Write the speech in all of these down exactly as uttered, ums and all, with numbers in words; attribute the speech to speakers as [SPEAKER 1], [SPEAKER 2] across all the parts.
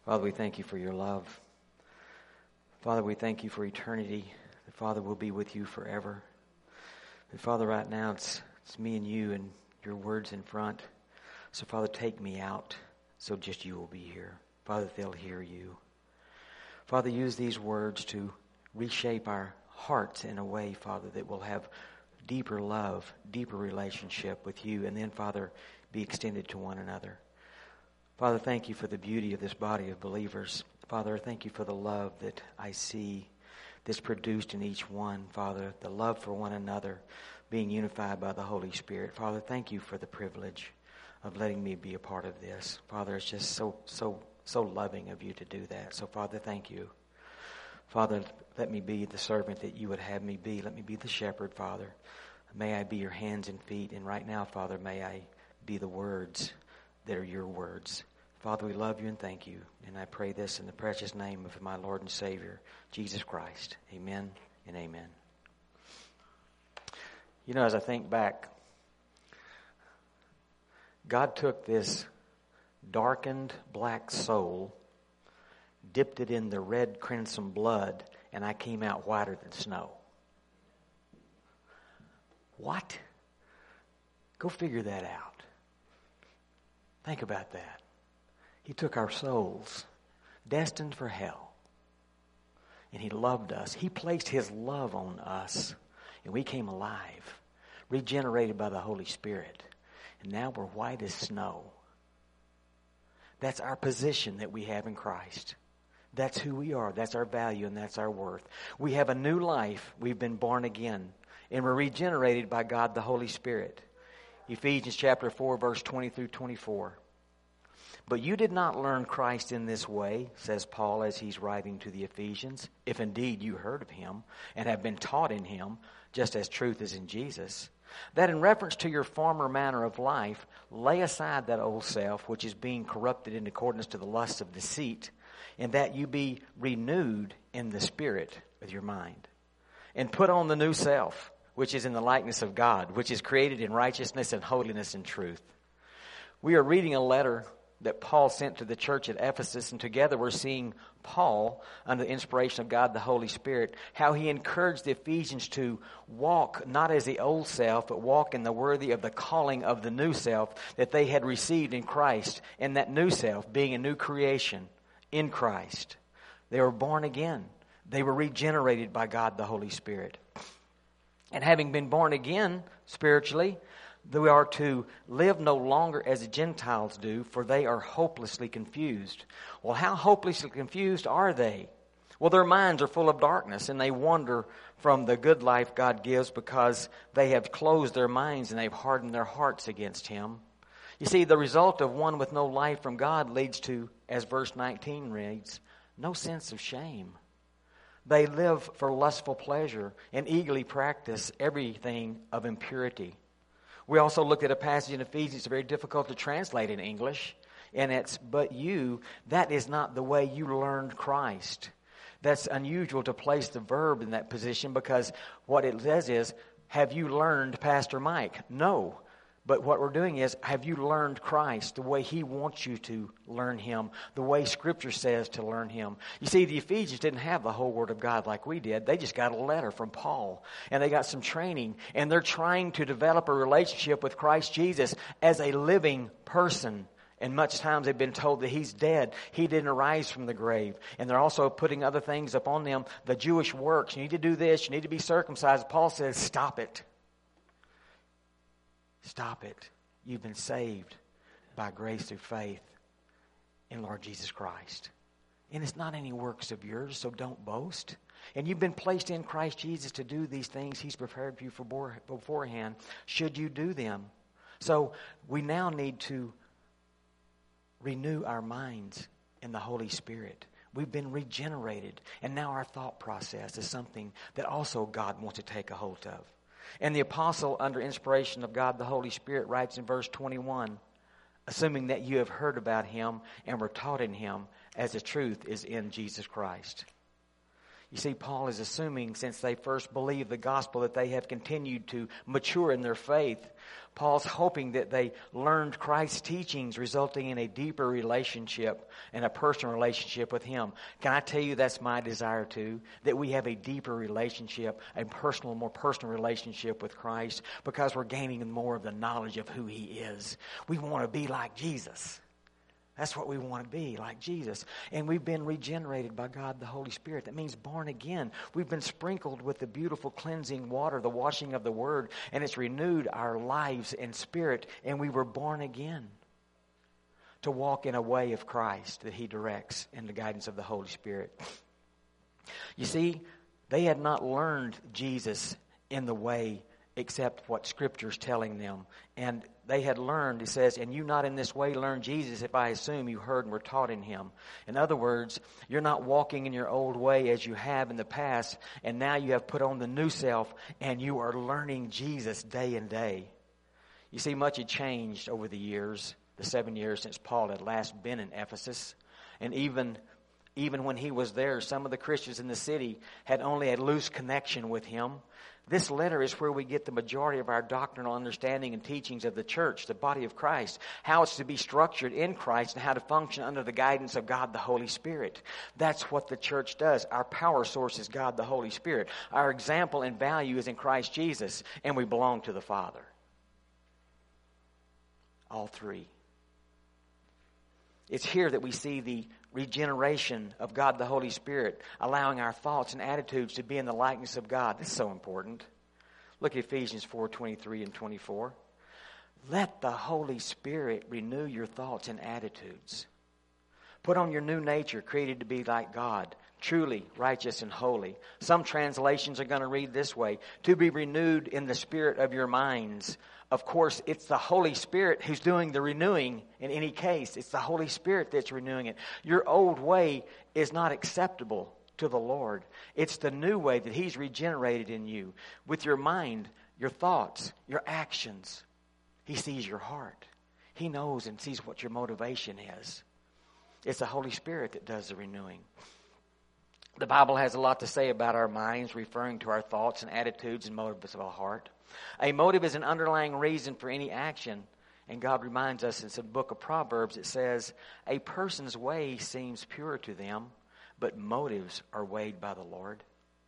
[SPEAKER 1] Father, we thank you for your love. Father, we thank you for eternity. That, Father, we'll be with you forever. And Father, right now it's, it's me and you and your words in front. So, Father, take me out so just you will be here. Father, they'll hear you. Father, use these words to reshape our hearts in a way, Father, that will have deeper love, deeper relationship with you, and then, Father, be extended to one another. Father, thank you for the beauty of this body of believers. Father, thank you for the love that I see that's produced in each one, Father, the love for one another, being unified by the Holy Spirit. Father, thank you for the privilege of letting me be a part of this. Father, it's just so, so, so loving of you to do that. So, Father, thank you. Father, let me be the servant that you would have me be. Let me be the shepherd, Father. May I be your hands and feet. And right now, Father, may I be the words that are your words. Father, we love you and thank you. And I pray this in the precious name of my Lord and Savior, Jesus Christ. Amen and amen. You know, as I think back, God took this darkened black soul, dipped it in the red crimson blood, and I came out whiter than snow. What? Go figure that out. Think about that. He took our souls, destined for hell, and He loved us. He placed His love on us, and we came alive, regenerated by the Holy Spirit, and now we're white as snow. That's our position that we have in Christ. That's who we are. That's our value, and that's our worth. We have a new life. We've been born again, and we're regenerated by God the Holy Spirit. Ephesians chapter four, verse twenty through twenty-four. But you did not learn Christ in this way, says Paul as he's writing to the Ephesians, if indeed you heard of Him and have been taught in Him, just as truth is in Jesus, that in reference to your former manner of life, lay aside that old self which is being corrupted in accordance to the lusts of deceit, and that you be renewed in the spirit of your mind, and put on the new self, which is in the likeness of God, which is created in righteousness and holiness and truth. We are reading a letter that Paul sent to the church at Ephesus, and together we're seeing Paul, under the inspiration of God the Holy Spirit, how he encouraged the Ephesians to walk not as the old self, but walk in the worthy of the calling of the new self that they had received in Christ, and that new self being a new creation in Christ. They were born again. They were regenerated by God the Holy Spirit. And having been born again spiritually, we are to live no longer as the Gentiles do, for they are hopelessly confused. Well, how hopelessly confused are they? Well, their minds are full of darkness, and they wander from the good life God gives because they have closed their minds and they've hardened their hearts against Him. You see, the result of one with no life from God leads to, as verse nineteen reads, no sense of shame. They live for lustful pleasure and eagerly practice everything of impurity. We also looked at a passage in Ephesians. It's very difficult to translate in English. And it's, but you, that is not the way you learned Christ. That's unusual to place the verb in that position, because what it says is, have you learned Pastor Mike? No. But what we're doing is, have you learned Christ the way He wants you to learn Him, the way Scripture says to learn Him? You see, the Ephesians didn't have the whole Word of God like we did. They just got a letter from Paul, and they got some training, and they're trying to develop a relationship with Christ Jesus as a living person. And much times they've been told that He's dead. He didn't arise from the grave. And they're also putting other things upon them, the Jewish works. You need to do this. You need to be circumcised. Paul says, stop it. Stop it. You've been saved by grace through faith in Lord Jesus Christ. And it's not any works of yours, so don't boast. And you've been placed in Christ Jesus to do these things He's prepared for you for beforehand, should you do them. So we now need to renew our minds in the Holy Spirit. We've been regenerated, and now our thought process is something that also God wants to take a hold of. And the apostle, under inspiration of God the Holy Spirit, writes in verse twenty-one, assuming that you have heard about Him and were taught in Him, as the truth is in Jesus Christ. You see, Paul is assuming since they first believed the gospel that they have continued to mature in their faith. Paul's hoping that they learned Christ's teachings, resulting in a deeper relationship and a personal relationship with Him. Can I tell you that's my desire too? That we have a deeper relationship, a personal, more personal relationship with Christ, because we're gaining more of the knowledge of who He is. We want to be like Jesus. That's what we want to be, like Jesus. And we've been regenerated by God the Holy Spirit. That means born again. We've been sprinkled with the beautiful cleansing water, the washing of the Word, and it's renewed our lives and spirit, and we were born again to walk in a way of Christ that He directs in the guidance of the Holy Spirit. You see, they had not learned Jesus in the way except what Scripture's telling them. And they had learned, it says, and you not in this way learn Jesus if I assume you heard and were taught in Him. In other words, you're not walking in your old way as you have in the past, and now you have put on the new self, and you are learning Jesus day and day. You see, much had changed over the years, the seven years since Paul had last been in Ephesus. And even Even when he was there, some of the Christians in the city had only a loose connection with him. This letter is where we get the majority of our doctrinal understanding and teachings of the church, the body of Christ, how it's to be structured in Christ and how to function under the guidance of God the Holy Spirit. That's what the church does. Our power source is God the Holy Spirit. Our example and value is in Christ Jesus, and we belong to the Father. All three. It's here that we see the regeneration of God the Holy Spirit, allowing our thoughts and attitudes to be in the likeness of God. This is so important. Look at Ephesians four twenty-three and twenty-four. Let the Holy Spirit renew your thoughts and attitudes. Put on your new nature, created to be like God, truly righteous and holy. Some translations are going to read this way: to be renewed in the spirit of your minds. Of course, it's the Holy Spirit who's doing the renewing in any case. It's the Holy Spirit that's renewing it. Your old way is not acceptable to the Lord. It's the new way that He's regenerated in you. With your mind, your thoughts, your actions. He sees your heart. He knows and sees what your motivation is. It's the Holy Spirit that does the renewing. The Bible has a lot to say about our minds, referring to our thoughts and attitudes and motives of our heart. A motive is an underlying reason for any action. And God reminds us in the book of Proverbs, it says, a person's way seems pure to them, but motives are weighed by the Lord.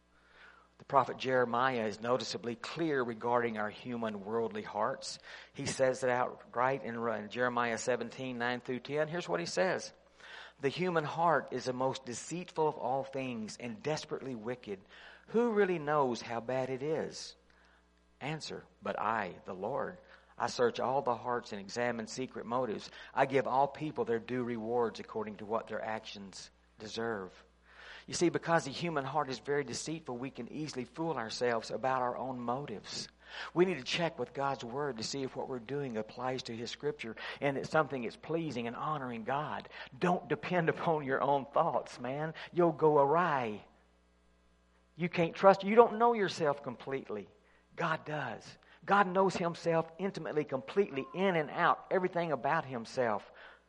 [SPEAKER 1] The prophet Jeremiah is noticeably clear regarding our human worldly hearts. He says it outright in Jeremiah seventeen, nine through ten. Here's what he says. The human heart is the most deceitful of all things and desperately wicked. Who really knows how bad it is? Answer, but I, the Lord, I search all the hearts and examine secret motives. I give all people their due rewards according to what their actions deserve. You see, because the human heart is very deceitful, we can easily fool ourselves about our own motives. We need to check with God's Word to see if what we're doing applies to His Scripture and it's something that's pleasing and honoring God. Don't depend upon your own thoughts, man. You'll go awry. You can't trust. You don't know yourself completely. God does. God knows Himself intimately, completely, in and out, everything about Himself.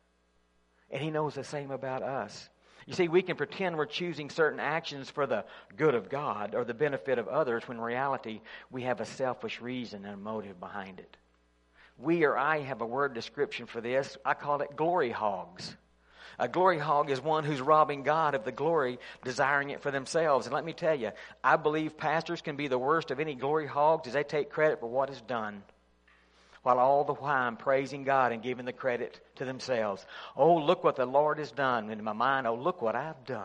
[SPEAKER 1] And He knows the same about us. You see, we can pretend we're choosing certain actions for the good of God or the benefit of others, when in reality we have a selfish reason and a motive behind it. We or I have a word description for this. I call it glory hogs. A glory hog is one who's robbing God of the glory, desiring it for themselves. And let me tell you, I believe pastors can be the worst of any glory hogs as they take credit for what is done, while all the while praising God and giving the credit to themselves. Oh, look what the Lord has done. And in my mind, oh, look what I've done.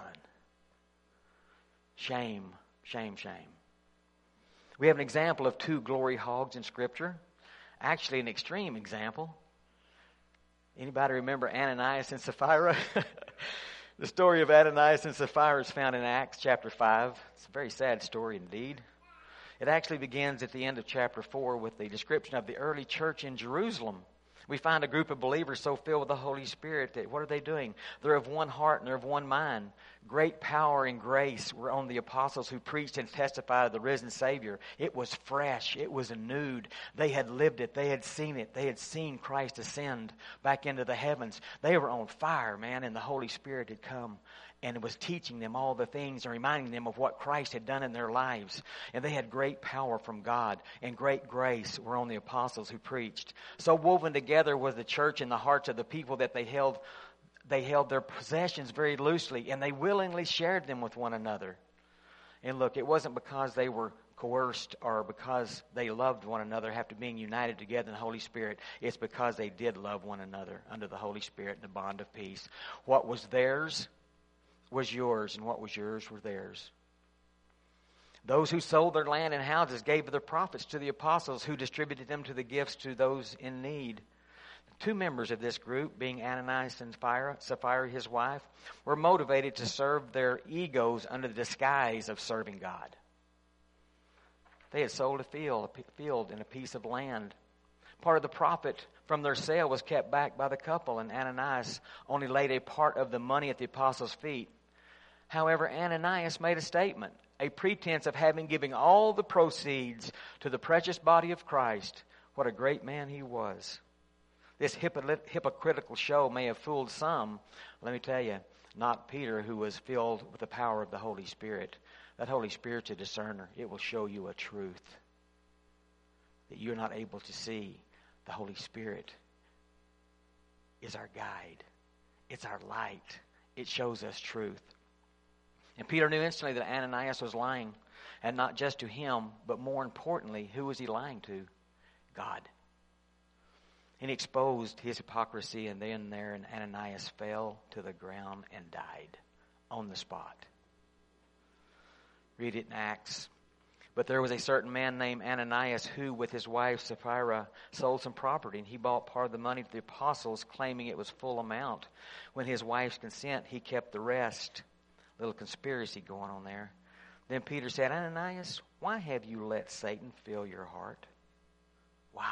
[SPEAKER 1] Shame, shame, shame. We have an example of two glory hogs in Scripture. Actually, an extreme example. Anybody remember Ananias and Sapphira? The story of Ananias and Sapphira is found in Acts chapter five. It's a very sad story indeed. It actually begins at the end of chapter four with the description of the early church in Jerusalem. We find a group of believers so filled with the Holy Spirit that what are they doing? They're of one heart and they're of one mind. Great power and grace were on the apostles who preached and testified of the risen Savior. It was fresh. It was renewed. They had lived it. They had seen it. They had seen Christ ascend back into the heavens. They were on fire, man, and the Holy Spirit had come. and was teaching them all the things and reminding them of what Christ had done in their lives. And they had great power from God, and great grace were on the apostles who preached. So woven together was the church in the hearts of the people that they held they held their possessions very loosely, and they willingly shared them with one another. And look, it wasn't because they were coerced or because they loved one another after being united together in the Holy Spirit. It's because they did love one another under the Holy Spirit in the bond of peace. What was theirs was yours, and what was yours were theirs. Those who sold their land and houses gave their profits to the apostles, who distributed them to the gifts to those in need. Two members of this group, being Ananias and Sapphira, Sapphira, his wife, were motivated to serve their egos under the disguise of serving God. They had sold a field, a field and a piece of land. Part of the profit from their sale was kept back by the couple, and Ananias only laid a part of the money at the apostles' feet. However, Ananias made a statement, a pretense of having given all the proceeds to the precious body of Christ. What a great man he was. This hypocritical show may have fooled some. Let me tell you, not Peter, who was filled with the power of the Holy Spirit. That Holy Spirit's a discerner. It will show you a truth that you're not able to see. The Holy Spirit is our guide. It's our light. It shows us truth. And Peter knew instantly that Ananias was lying, and not just to him, but more importantly, who was he lying to? God. And he exposed his hypocrisy, and then there, and Ananias fell to the ground and died on the spot. Read it in Acts. But there was a certain man named Ananias who, with his wife Sapphira, sold some property, and he bought part of the money to the apostles, claiming it was full amount. When his wife's consent, he kept the rest. Little conspiracy going on there. Then Peter said, Ananias, why have you let Satan fill your heart? Wow.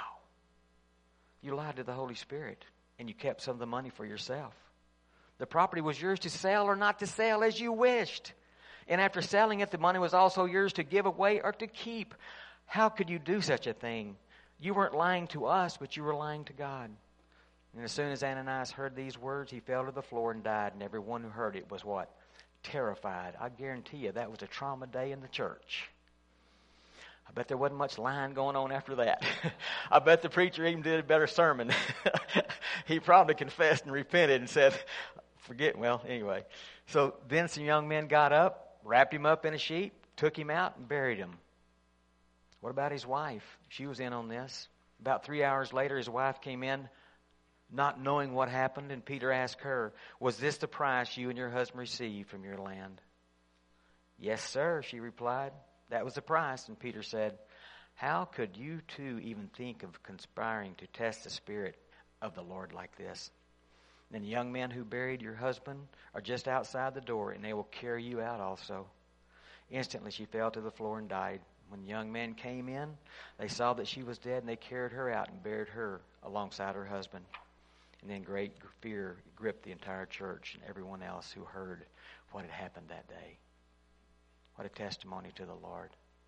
[SPEAKER 1] You lied to the Holy Spirit, and you kept some of the money for yourself. The property was yours to sell or not to sell as you wished. And after selling it, the money was also yours to give away or to keep. How could you do such a thing? You weren't lying to us, but you were lying to God. And as soon as Ananias heard these words, he fell to the floor and died. And everyone who heard it was what? Terrified. I guarantee you that was a trauma day in the church. I bet there wasn't much lying going on after that. I bet the preacher even did a better sermon. He probably confessed and repented and said, forget, well, anyway. So then some young men got up, wrapped him up in a sheet, took him out, and buried him. What about his wife? She was in on this. About three hours later, his wife came in, not knowing what happened, and Peter asked her, was this the price you and your husband received from your land? Yes, sir, she replied. That was the price. And Peter said, how could you two even think of conspiring to test the Spirit of the Lord like this? And the young men who buried your husband are just outside the door, and they will carry you out also. Instantly she fell to the floor and died. When the young men came in, they saw that she was dead, and they carried her out and buried her alongside her husband. And then great fear gripped the entire church and everyone else who heard what had happened that day. What a testimony to the Lord.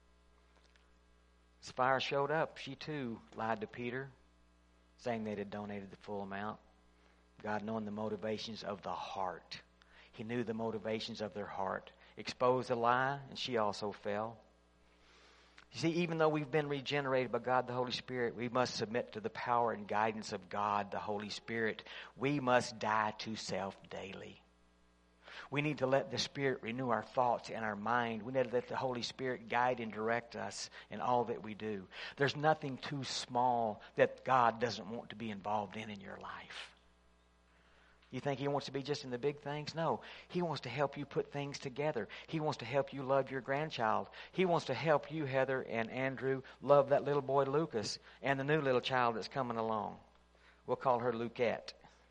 [SPEAKER 1] Sapphira showed up. She too lied to Peter, saying they had donated the full amount. God, knowing the motivations of the heart, He knew the motivations of their heart. Exposed the lie, and she also fell. You see, even though we've been regenerated by God the Holy Spirit, we must submit to the power and guidance of God the Holy Spirit. We must die to self daily. We need to let the Spirit renew our thoughts and our mind. We need to let the Holy Spirit guide and direct us in all that we do. There's nothing too small that God doesn't want to be involved in in your life. You think He wants to be just in the big things? No. He wants to help you put things together. He wants to help you love your grandchild. He wants to help you, Heather and Andrew, love that little boy Lucas and the new little child that's coming along. We'll call her Lucette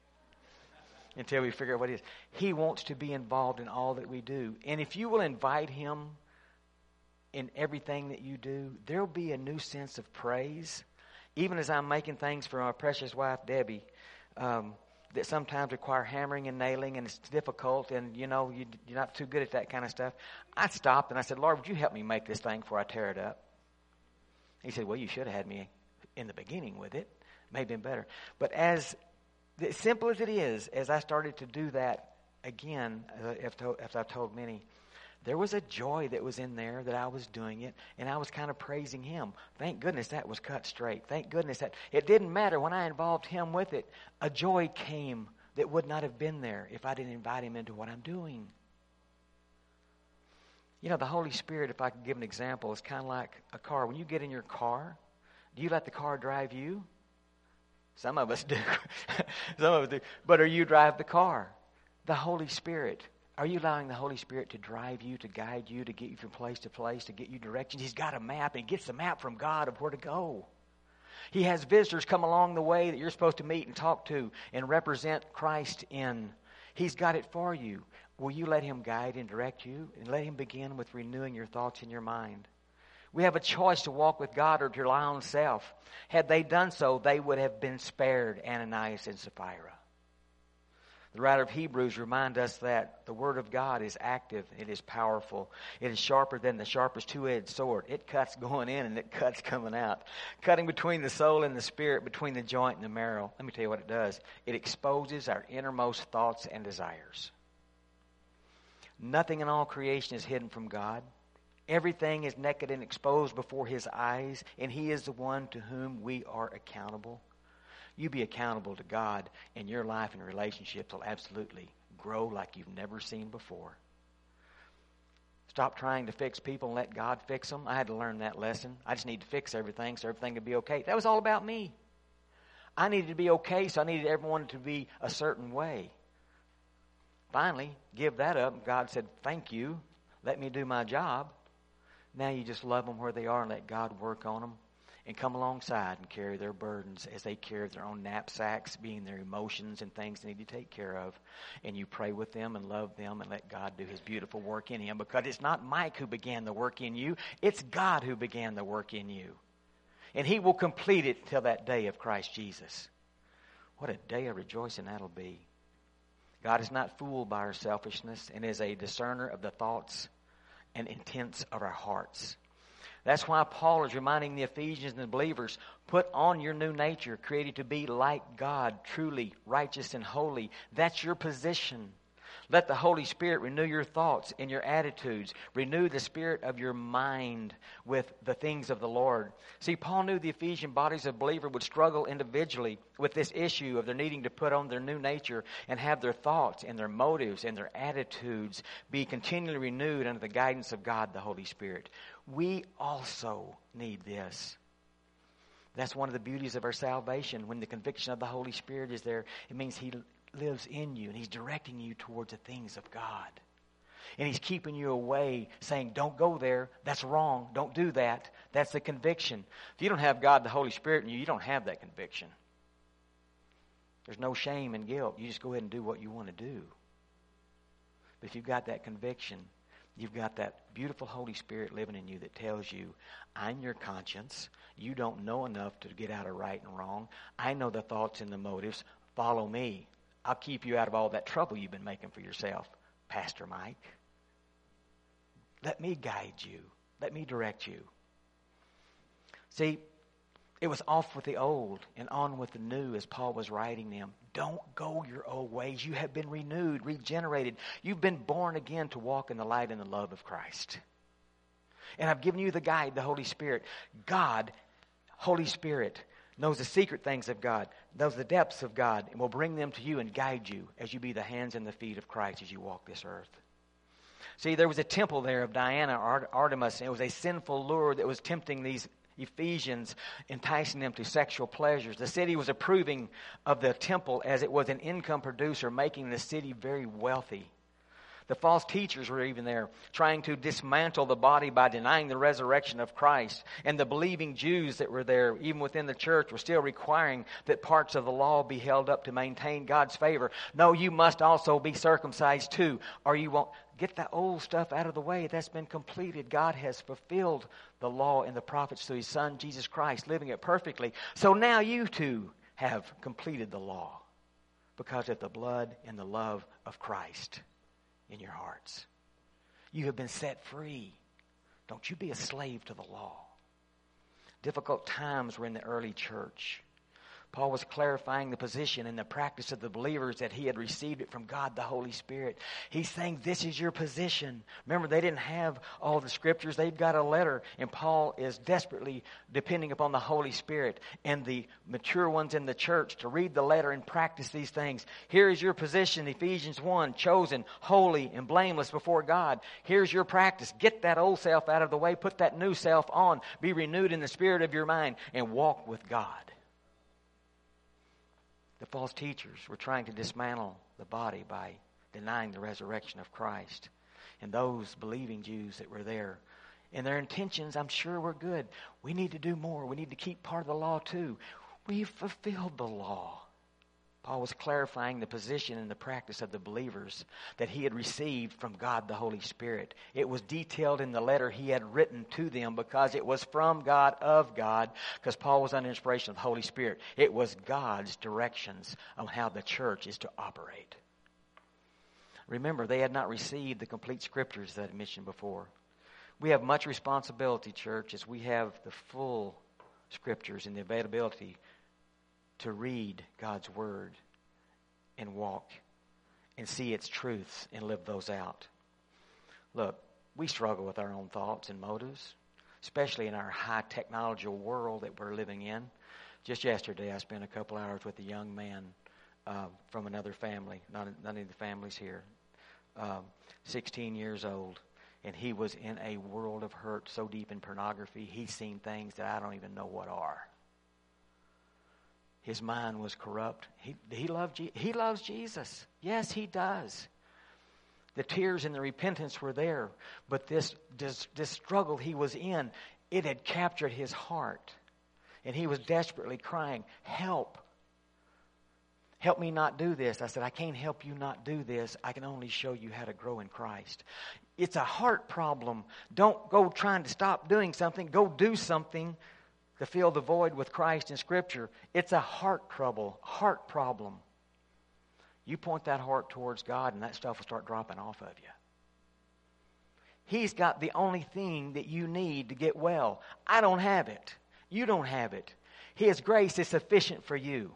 [SPEAKER 1] until we figure out what it is. He wants to be involved in all that we do. And if you will invite Him in everything that you do, there'll be a new sense of praise. Even as I'm making things for my precious wife, Debbie, um, that sometimes require hammering and nailing, and it's difficult, and, you know, you, you're not too good at that kind of stuff. I stopped and I said, Lord, would you help me make this thing before I tear it up? He said, well, you should have had me in the beginning with it. May have been better. But as, as simple as it is, as I started to do that, again, as I've told many, there was a joy that was in there that I was doing it, and I was kind of praising Him. Thank goodness that was cut straight. Thank goodness that it didn't matter when I involved Him with it. A joy came that would not have been there if I didn't invite Him into what I'm doing. You know, the Holy Spirit, if I could give an example, is kind of like a car. When you get in your car, do you let the car drive you? Some of us do. Some of us do. But or you drive the car. The Holy Spirit. Are you allowing the Holy Spirit to drive you, to guide you, to get you from place to place, to get you directions? He's got a map, and He gets the map from God of where to go. He has visitors come along the way that you're supposed to meet and talk to and represent Christ in. He's got it for you. Will you let Him guide and direct you? And let Him begin with renewing your thoughts in your mind. We have a choice to walk with God or to rely on self. Had they done so, they would have been spared Ananias and Sapphira. The writer of Hebrews reminds us that the Word of God is active. It is powerful. It is sharper than the sharpest two-edged sword. It cuts going in and it cuts coming out. Cutting between the soul and the spirit, between the joint and the marrow. Let me tell you what it does. It exposes our innermost thoughts and desires. Nothing in all creation is hidden from God. Everything is naked and exposed before His eyes, and He is the one to whom we are accountable. You be accountable to God, and your life and relationships will absolutely grow like you've never seen before. Stop trying to fix people and let God fix them. I had to learn that lesson. I just need to fix everything so everything would be okay. That was all about me. I needed to be okay, so I needed everyone to be a certain way. Finally, give that up. God said, thank you. Let me do my job. Now you just love them where they are and let God work on them. And come alongside and carry their burdens as they carry their own knapsacks, being their emotions and things they need to take care of. And you pray with them and love them and let God do His beautiful work in Him. Because it's not Mike who began the work in you. It's God who began the work in you. And He will complete it till that day of Christ Jesus. What a day of rejoicing that'll be. God is not fooled by our selfishness and is a discerner of the thoughts and intents of our hearts. That's why Paul is reminding the Ephesians and the believers, put on your new nature, created to be like God, truly righteous and holy. That's your position. Let the Holy Spirit renew your thoughts and your attitudes. Renew the spirit of your mind with the things of the Lord. See, Paul knew the Ephesian bodies of believers would struggle individually with this issue of their needing to put on their new nature and have their thoughts and their motives and their attitudes be continually renewed under the guidance of God, the Holy Spirit. We also need this. That's one of the beauties of our salvation. When the conviction of the Holy Spirit is there, it means He lives in you and He's directing you towards the things of God. And He's keeping you away, saying, don't go there. That's wrong. Don't do that. That's the conviction. If you don't have God, the Holy Spirit in you, you don't have that conviction. There's no shame and guilt. You just go ahead and do what you want to do. But if you've got that conviction, you've got that beautiful Holy Spirit living in you that tells you, I'm your conscience. You don't know enough to get out of right and wrong. I know the thoughts and the motives. Follow me. I'll keep you out of all that trouble you've been making for yourself, Pastor Mike. Let me guide you. Let me direct you. See, it was off with the old and on with the new as Paul was writing them. Don't go your old ways. You have been renewed, regenerated. You've been born again to walk in the light and the love of Christ. And I've given you the guide, the Holy Spirit. God, Holy Spirit, knows the secret things of God, knows the depths of God, and will bring them to you and guide you as you be the hands and the feet of Christ as you walk this earth. See, there was a temple there of Diana, Artemis, and it was a sinful lure that was tempting these Ephesians, enticing them to sexual pleasures. The city was approving of the temple as it was an income producer, making the city very wealthy. The false teachers were even there, trying to dismantle the body by denying the resurrection of Christ. And the believing Jews that were there, even within the church, were still requiring that parts of the law be held up to maintain God's favor. No, you must also be circumcised too, or you won't. Get the old stuff out of the way. That's been completed. God has fulfilled the law and the prophets through His Son, Jesus Christ, living it perfectly. So now you too have completed the law because of the blood and the love of Christ in your hearts. You have been set free. Don't you be a slave to the law. Difficult times were in the early church. Paul was clarifying the position and the practice of the believers that he had received it from God the Holy Spirit. He's saying, this is your position. Remember, they didn't have all the scriptures. They've got a letter, and Paul is desperately depending upon the Holy Spirit and the mature ones in the church to read the letter and practice these things. Here is your position, Ephesians one, chosen, holy, and blameless before God. Here's your practice. Get that old self out of the way. Put that new self on. Be renewed in the spirit of your mind and walk with God. The false teachers were trying to dismantle the body by denying the resurrection of Christ. And those believing Jews that were there, and their intentions, I'm sure, were good. We need to do more. We need to keep part of the law too. We've fulfilled the law. Paul was clarifying the position and the practice of the believers that he had received from God the Holy Spirit. It was detailed in the letter he had written to them because it was from God, of God, because Paul was under inspiration of the Holy Spirit. It was God's directions on how the church is to operate. Remember, they had not received the complete scriptures that I mentioned before. We have much responsibility, church, as we have the full scriptures and the availability to read God's Word and walk and see its truths and live those out. Look, we struggle with our own thoughts and motives, especially in our high technological world that we're living in. Just yesterday, I spent a couple hours with a young man uh, from another family, not none of the families here, um, sixteen years old, and he was in a world of hurt so deep in pornography, he's seen things that I don't even know what are. His mind was corrupt. He, he, loved, he loves Jesus. Yes, he does. The tears and the repentance were there. But this, this, this struggle he was in, it had captured his heart. And he was desperately crying, help. Help me not do this. I said, I can't help you not do this. I can only show you how to grow in Christ. It's a heart problem. Don't go trying to stop doing something. Go do something to fill the void with Christ in Scripture. It's a heart trouble, heart problem. You point that heart towards God and that stuff will start dropping off of you. He's got the only thing that you need to get well. I don't have it. You don't have it. His grace is sufficient for you.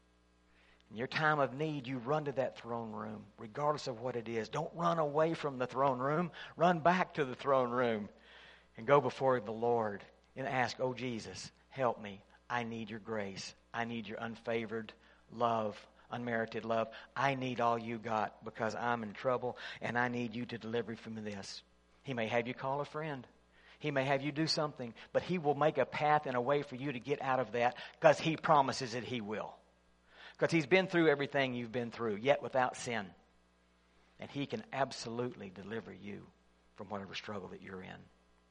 [SPEAKER 1] In your time of need, you run to that throne room, regardless of what it is. Don't run away from the throne room. Run back to the throne room and go before the Lord and ask, oh, Jesus, help me. I need your grace. I need your unfavored love, unmerited love. I need all you got because I'm in trouble, and I need you to deliver me from this. He may have you call a friend. He may have you do something, but he will make a path and a way for you to get out of that because he promises that he will. Because he's been through everything you've been through, yet without sin. And he can absolutely deliver you from whatever struggle that you're in.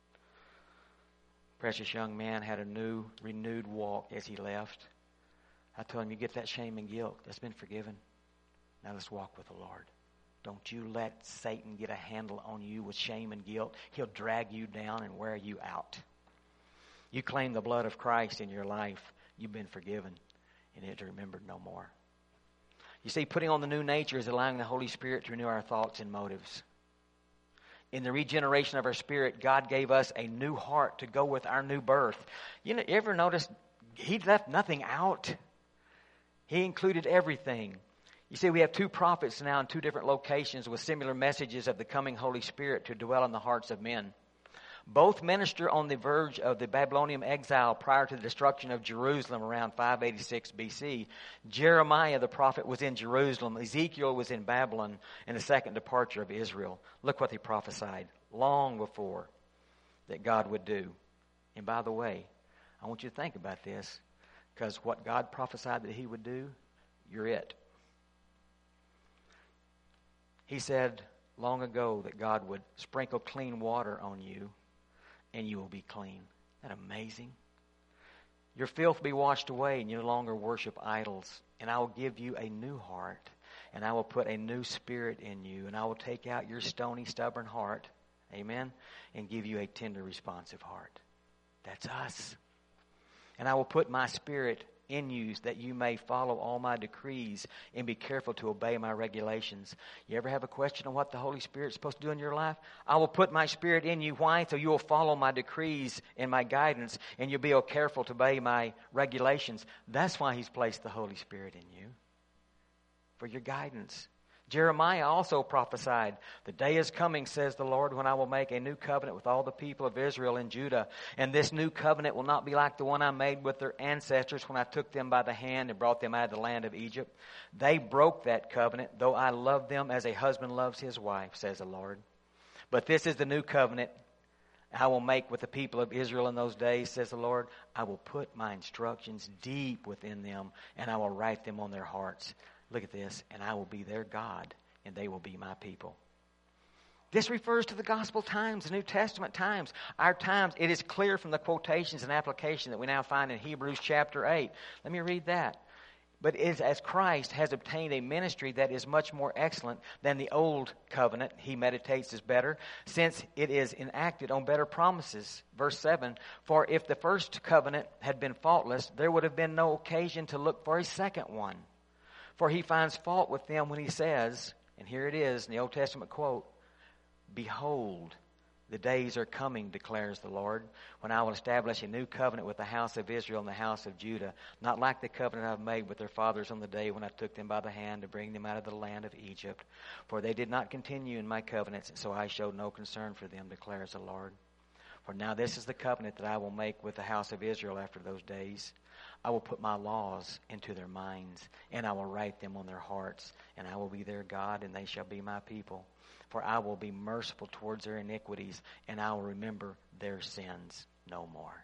[SPEAKER 1] Precious young man had a new, renewed walk as he left. I told him, you get that shame and guilt. That's been forgiven. Now let's walk with the Lord. Don't you let Satan get a handle on you with shame and guilt. He'll drag you down and wear you out. You claim the blood of Christ in your life. You've been forgiven, and it's remembered no more. You see, putting on the new nature is allowing the Holy Spirit to renew our thoughts and motives. In the regeneration of our spirit, God gave us a new heart to go with our new birth. You know, you ever notice he left nothing out? He included everything. You see, we have two prophets now in two different locations with similar messages of the coming Holy Spirit to dwell in the hearts of men. Both minister on the verge of the Babylonian exile prior to the destruction of Jerusalem around five eighty-six B C. Jeremiah the prophet was in Jerusalem. Ezekiel was in Babylon in the second departure of Israel. Look what they prophesied long before that God would do. And by the way, I want you to think about this, because what God prophesied that he would do, you're it. He said long ago that God would sprinkle clean water on you and you will be clean. Isn't that amazing? Your filth will be washed away and you no longer worship idols. And I will give you a new heart, and I will put a new spirit in you, and I will take out your stony, stubborn heart, amen, and give you a tender, responsive heart. That's us. And I will put my spirit in you that you may follow all my decrees and be careful to obey my regulations. You ever have a question on what the Holy Spirit's supposed to do in your life? I will put my Spirit in you. Why? So you will follow my decrees and my guidance, and you'll be all careful to obey my regulations. That's why He's placed the Holy Spirit in you, for your guidance. Jeremiah also prophesied, the day is coming, says the Lord, when I will make a new covenant with all the people of Israel and Judah. And this new covenant will not be like the one I made with their ancestors when I took them by the hand and brought them out of the land of Egypt. They broke that covenant, though I loved them as a husband loves his wife, says the Lord. But this is the new covenant I will make with the people of Israel in those days, says the Lord. I will put my instructions deep within them, and I will write them on their hearts. Look at this. And I will be their God, and they will be my people. This refers to the gospel times, the New Testament times. Our times, it is clear from the quotations and application that we now find in Hebrews chapter eight. Let me read that. But it is as Christ has obtained a ministry that is much more excellent than the old covenant, he meditates is better, since it is enacted on better promises. Verse seven, for if the first covenant had been faultless, there would have been no occasion to look for a second one. For he finds fault with them when he says, and here it is in the Old Testament quote, behold, the days are coming, declares the Lord, when I will establish a new covenant with the house of Israel and the house of Judah, not like the covenant I've made with their fathers on the day when I took them by the hand to bring them out of the land of Egypt. For they did not continue in my covenants, so I showed no concern for them, declares the Lord. For now this is the covenant that I will make with the house of Israel after those days. I will put my laws into their minds, and I will write them on their hearts, and I will be their God, and they shall be my people. For I will be merciful towards their iniquities, and I will remember their sins no more.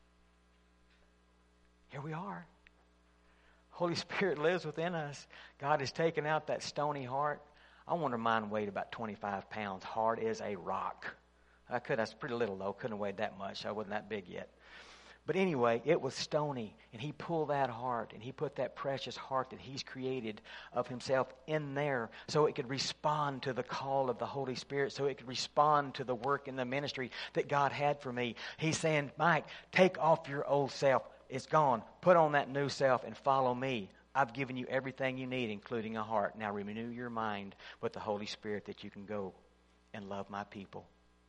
[SPEAKER 1] Here we are. Holy Spirit lives within us. God has taken out that stony heart. I wonder mine weighed about twenty-five pounds, hard as a rock. I could, that's pretty little though, couldn't have weighed that much. I wasn't that big yet. But anyway, it was stony, and he pulled that heart, and he put that precious heart that he's created of himself in there so it could respond to the call of the Holy Spirit, so it could respond to the work in the ministry that God had for me. He's saying, Mike, take off your old self. It's gone. Put on that new self and follow me. I've given you everything you need, including a heart. Now renew your mind with the Holy Spirit that you can go and love my people.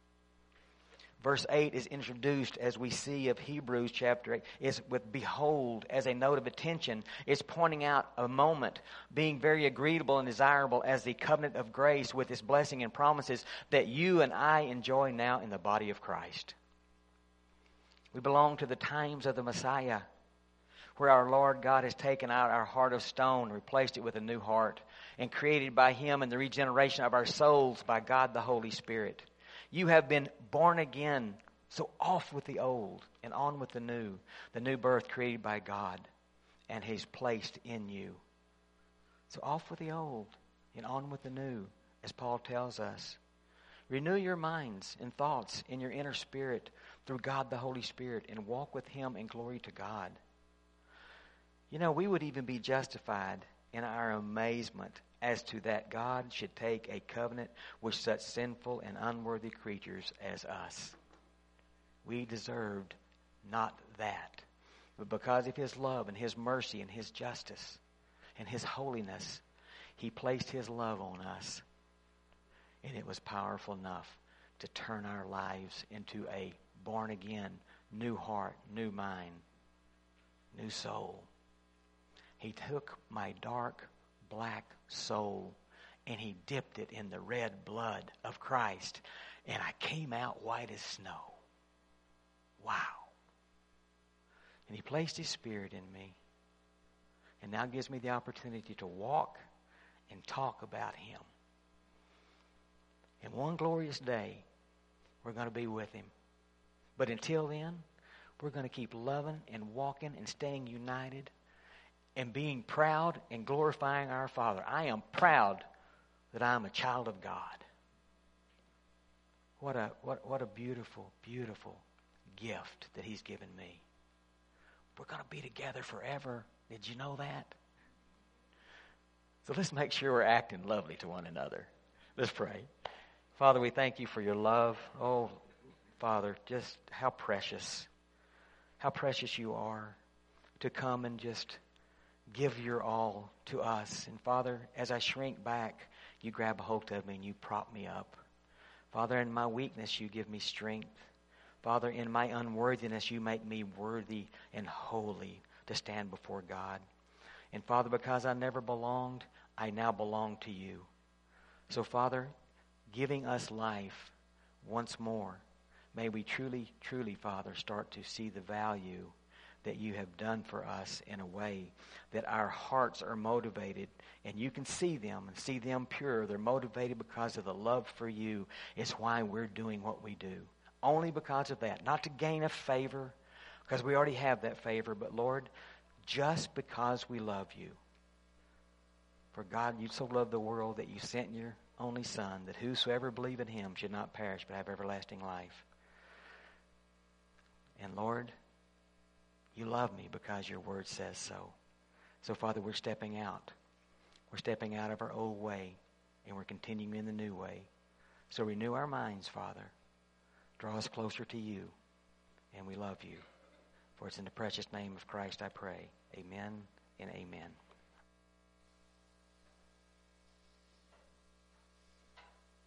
[SPEAKER 1] Verse eight is introduced, as we see of Hebrews chapter eight, is with behold as a note of attention. It's pointing out a moment being very agreeable and desirable as the covenant of grace with its blessing and promises that you and I enjoy now in the body of Christ. We belong to the times of the Messiah, where our Lord God has taken out our heart of stone and replaced it with a new heart, and created by Him in the regeneration of our souls by God the Holy Spirit. You have been born again, so off with the old and on with the new, the new birth created by God and He's placed in you. So off with the old and on with the new, as Paul tells us. Renew your minds and thoughts in your inner spirit through God the Holy Spirit, and walk with Him in glory to God. You know, we would even be justified in our amazement as to that God should take a covenant with such sinful and unworthy creatures as us. We deserved not that. But because of His love and His mercy and His justice and His holiness, He placed His love on us. And it was powerful enough to turn our lives into a born-again, new heart, new mind, new soul. He took my dark, black soul and He dipped it in the red blood of Christ, and I came out white as snow. Wow. And He placed His Spirit in me, and now gives me the opportunity to walk and talk about Him. And one glorious day, we're going to be with Him. But until then, we're going to keep loving and walking and staying united and being proud and glorifying our Father. I am proud that I am a child of God. What a what what a beautiful, beautiful gift that He's given me. We're going to be together forever. Did you know that? So let's make sure we're acting lovely to one another. Let's pray. Father, we thank You for Your love. Oh, Father, just how precious, how precious You are. to come and just give your all to us. And Father, as I shrink back, you grab a hold of me and you prop me up. Father, in my weakness, you give me strength. Father, in my unworthiness, you make me worthy and holy to stand before God. And Father, because I never belonged, I now belong to you. So Father, giving us life once more, may we truly, truly, Father, start to see the value that you have done for us in a way that our hearts are motivated, and you can see them and see them pure. They're motivated because of the love for you. It's why we're doing what we do. Only because of that. Not to gain a favor, because we already have that favor, but Lord, just because we love you. For God, you so loved the world that you sent your only Son, that whosoever believe in him should not perish but have everlasting life. And Lord, you love me because your word says so. So Father, we're stepping out. We're stepping out of our old way, and we're continuing in the new way. So renew our minds, Father. Draw us closer to you, and we love you. For it's in the precious name of Christ I pray. Amen and amen.